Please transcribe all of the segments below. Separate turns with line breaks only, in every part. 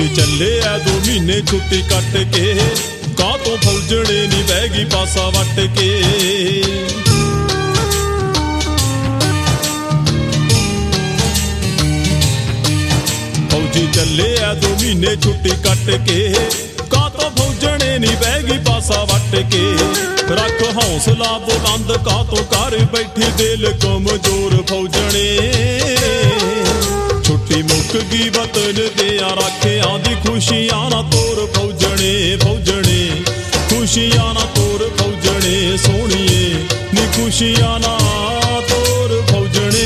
ਚੱਲੇ ਐ 2 ਮਹੀਨੇ ਛੁੱਟੀ ਕੱਟ ਕੇ, ਕਾਹ ਤੋਂ ਫੌਜਣੇ ਨੀ ਬਹਿ ਗਈ ਪਾਸਾ ਵੱਟ ਕੇ। ਫੌਜੀ ਚੱਲੇ ਐ 2 ਮਹੀਨੇ ਛੁੱਟੀ ਕੱਟ ਕੇ, ਕਾਹ ਤੋਂ ਫੌਜਣੇ ਨੀ ਬਹਿ ਗਈ ਪਾਸਾ ਵੱਟ ਕੇ। ਰੱਖ ਹੌਸਲਾ ਬੁਲੰਦ, ਕਾਹ ਤੋਂ ਕਰ ਬੈਠੀ ਦਿਲ ਕਮਜ਼ੋਰ ਫੌਜਣੇ। ਛੁੱਟੀ ਮੁੱਕ ਗਈ ਵਤਨ ਦਿਆਂ ਰਾਖਿਆਂ ਦੀ, ਖੁਸ਼ੀਆਂ ਨਾ ਤੋਰ ਫੌਜਣੇ ਫੌਜਣੇ, ਖੁਸ਼ੀਆਂ ਨਾ ਤੋਰ ਫੌਜਣੇ ਸੋਹਣੀਏ ਨੀ, ਖੁਸ਼ੀਆਂ ਨਾ ਤੋਰ ਫੌਜਣੇ।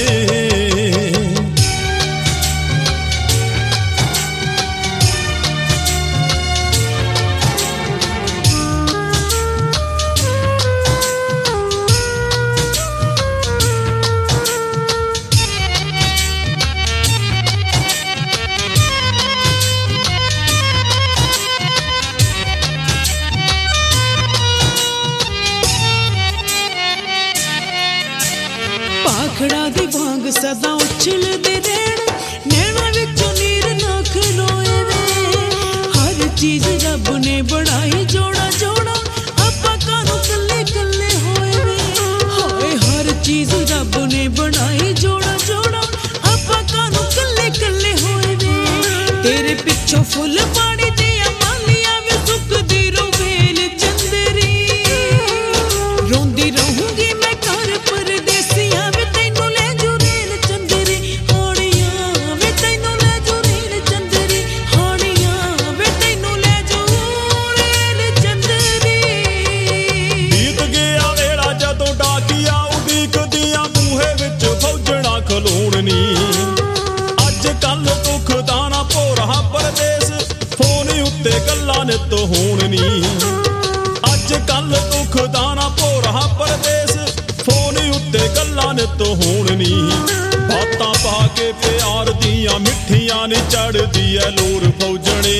ਭਾਖੜਾ ਦੀ ਵਾਂਗ ਸਦਾ ਉਛਲਦੇ ਰਹਿਣ, ਨੈਣਾ ਵਿੱਚੋਂ ਨੀਰ ਨਾ ਖਲੋਏ ਵੇ। ਹਰ ਚੀਜ਼ ਰੱਬ ਨੇ ਬਣਾਈ ਜੋੜਾ ਜੋੜਾ, ਆਪਾਂ ਕਾਹਨੂੰ ਕੱਲੇ ਕੱਲੇ ਹੋਏ ਵੇ। ਹਾਏ ਹਰ ਚੀਜ਼ ਰੱਬ ਨੇ ਬਣਾਈ ਜੋੜਾ ਜੋੜਾ, ਆਪਾਂ ਕਾਹਨੂੰ ਕੱਲੇ ਕੱਲੇ ਹੋਏ ਵੇ। ਤੇਰੇ ਪਿੱਛੋਂ ਫੁੱਲ ਪਾਣੀ ਦੀਆਂ ਮਾਲੀਆਂ ਵੇ, ਸੁੱਕਦੀ ਰਹੂ ਵੇਲ ਚੰਦਰੀ। ਰੋਂਦੀ ਰਹੂੰਗੀ ਮੈਂ ਘਰ ਪਰਦੇਸੀਆਂ ਵੇ, ਤੈਨੂੰ ਲੈ ਜੂ ਰੇਲ ਚੰਦਰੀ ਹਾਣੀਆਂ ਵੇ, ਤੈਨੂੰ ਲੈ ਜੂ ਰੇਲ ਚੰਦਰੀ ਹਾਣੀਆਂ ਵੇ, ਤੈਨੂੰ ਲੈ ਜੂ ਰੇਲ ਚੰਦਰੀ।
ਬੀਤ ਗਿਆ ਵੇਲਾ ਜਦੋਂ ਡਾਕੀਆ ਉਡੀਕਦੀਆਂ, ਬੂਹੇ ਵਿੱਚ ਫੌਜਣਾ ਖਲੋਣ ਨੀ। ਅੱਜ ਕੱਲ ਦੁੱਖ ਦਾ ਨਾ ਭੋਰਾ ਪਰਦੇਸ, ਫੋਨ ਉੱਤੇ ਗੱਲਾਂ ਨਿੱਤ ਹੋਣ ਨੀ। ਅੱਜ ਕੱਲ ਦੁੱਖ ਦਾ ਨਾ ਭੋਰਾ ਪਰਦੇਸ, ਫੋਨ ਉੱਤੇ ਗੱਲਾਂ ਨਿੱਤ ਹੋਣ ਨੀ। ਬਾਤਾਂ ਪਾ ਕੇ ਪਿਆਰ ਦੀਆਂ ਮਿੱਠੀਆਂ ਨੀ, ਚੜ੍ਹਦੀ ਐ ਲੋਰ ਫੌਜਣੇ।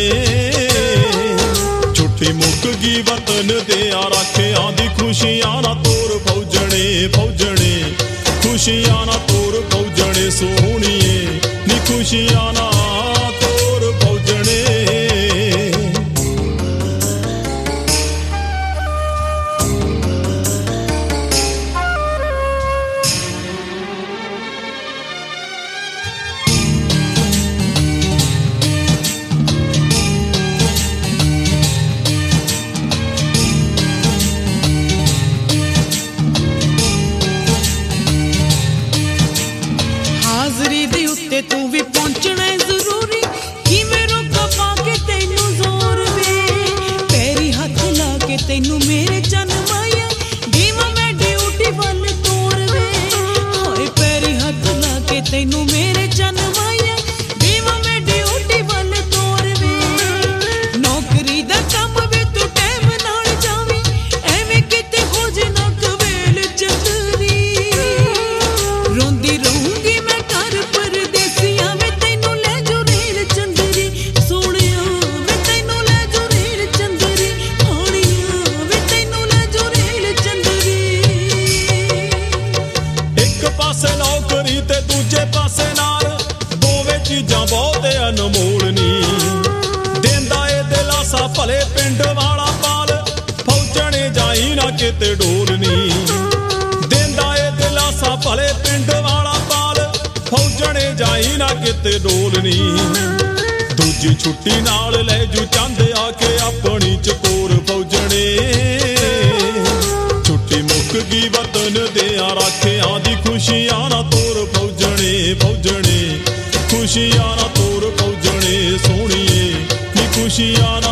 ਛੁੱਟੀ ਮੁੱਕ ਗਈ ਵਤਨ ਦਿਆਂ ਰਾਖਿਆਂ ਦੀ, ਖੁਸ਼ੀਆਂ ਨਾ ਤੋਰ ਫੌਜਣੇ ਫੌਜਣੇ, ਖੁਸ਼ੀਆਂ ਨਾ ਤੋਰ ਫੌਜਣੇ ਸੋਹਣੀਏ ਨੀ, ਖੁਸ਼ੀਆਂ ਨਾ ਤੋਰ ਫੌਜਣੇ।
ਹਾਜ਼ਰੀ ਦੇ ਉੱਤੇ ਤੂੰ ਵੀ ਪਹੁੰਚਣਾ ਜ਼ਰੂਰੀ, ਕਿਵੇਂ ਰੋਕਾਂ ਪਾ ਕੇ ਤੈਨੂੰ ਜ਼ੋਰ ਵੇ। ਪੈਰੀ ਹੱਥ ਲਾ ਕੇ ਤੈਨੂੰ ਮੇਰੇ ਚੰਨ ਮਾਇਆ, ਦੇਵਾਂ ਮੈਂ ਡਿਊਟੀ ਵੱਲ ਤੋਰ ਵੇ। ਹਾਏ ਪੈਰੀ ਹੱਥ ਲਾ ਕੇ ਤੈਨੂੰ ਮੇਰੇ ਚੰਨ ਮਾਇਆ, ਦੇਵਾਂ ਮੈਂ ਡਿਊਟੀ ਵੱਲ ਤੋਰ ਵੇ। ਨੌਕਰੀ ਦਾ ਕੰਮ ਵੇ ਤੂੰ ਟਾਈਮ ਨਾਲ ਜਾਵੀਂ, ਐਵੇਂ ਕਿਤੇ ਹੋ ਜੇ ਨਾ ਕਵੇਲ ਚੰਦਰੀ। ਰੋਂਦੀ ਰਹੂੰਗੀ ਮੈਂ ਘਰ ਪਰਦੇਸੀਆਂ ਵੇ, ਤੈਨੂੰ ਲੈ ਜੂ ਰੇਲ ਚੰਦਰੀ ਸੋਹਣਿਆ ਵੇ, ਤੈਨੂੰ ਲੈ ਜੂ ਰੇਲ ਚੰਦਰੀ ਹਾਣੀਆਂ ਵੇ, ਤੈਨੂੰ ਲੈ ਜੂ ਰੇਲ ਚੰਦਰੀ।
ਇੱਕ ਪਾਸੇ ਨੌਕਰੀ ਤੇ ਦੂਜੇ ਪਾਸੇ ਨਾਰ, ਦੋਵੇਂ ਚੀਜ਼ਾਂ ਬਹੁਤ ਅਨਮੋਲ ਨੀ। ਦੇਂਦਾ ਏ ਦਿਲਾਸਾ ਭਲੇ ਪਿੰਡ ਵਾਲਾ ਪਾਲ, ਫੌਜਣੇ ਜਾਈ ਨਾ ਕਿਤੇ ਡੋਲ ਨੀ। ਦੇਂਦਾ ਏ ਦਿਲਾਸਾ ਭਲੇ ਪਿੰਡ ਵਾਲਾ ਪਾਲ, ਫੌਜਣੇ ਜਾਈ ਨਾ ਕਿਤੇ ਡੋਲ ਨੀ। ਦੂਜੀ ਛੁੱਟੀ ਨਾਲ ਲੈ ਜੂ ਚੰਦ ਆ ਕੇ ਆਪਣੀ ਚਕੋਰ ਫੌਜਣੇ। ਛੁੱਟੀ ਮੁੱਕ ਗਈ ਵਤਨ ਦਿਆਂ ਰਾਖਿਆਂ ਦੀ, ਖੁਸ਼ੀਆਂ ਨਾ ਤੋਰ ਫੌਜਣੇ ਫੌਜਣੇ, ਖੁਸ਼ੀਆਂ ਨਾ ਤੋਰ ਫੌਜਣੇ ਸੋਹਣੀਏ ਨੀ, ਖੁਸ਼ੀਆਂ